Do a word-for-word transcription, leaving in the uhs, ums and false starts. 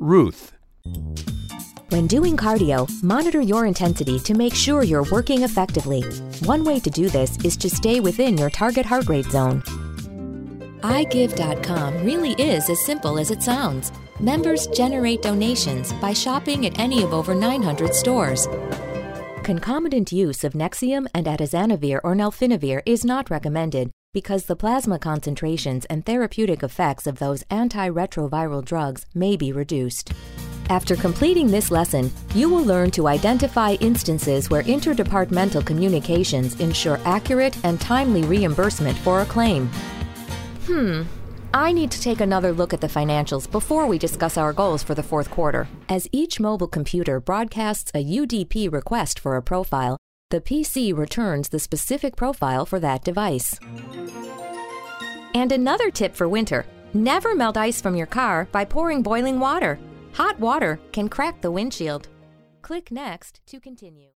Ruth. When doing cardio, monitor your intensity to make sure you're working effectively. One way to do this is to stay within your target heart rate zone. i give dot com really is as simple as it sounds. Members generate donations by shopping at any of over nine hundred stores. Concomitant use of Nexium and atazanavir or nalfinavir is not recommended because the plasma concentrations and therapeutic effects of those antiretroviral drugs may be reduced. After completing this lesson, you will learn to identify instances where interdepartmental communications ensure accurate and timely reimbursement for a claim. Hmm, I need to take another look at the financials before we discuss our goals for the fourth quarter. As each mobile computer broadcasts a U D P request for a profile, the P C returns the specific profile for that device. And another tip for winter, never melt ice from your car by pouring boiling water. Hot water can crack the windshield. Click Next to continue.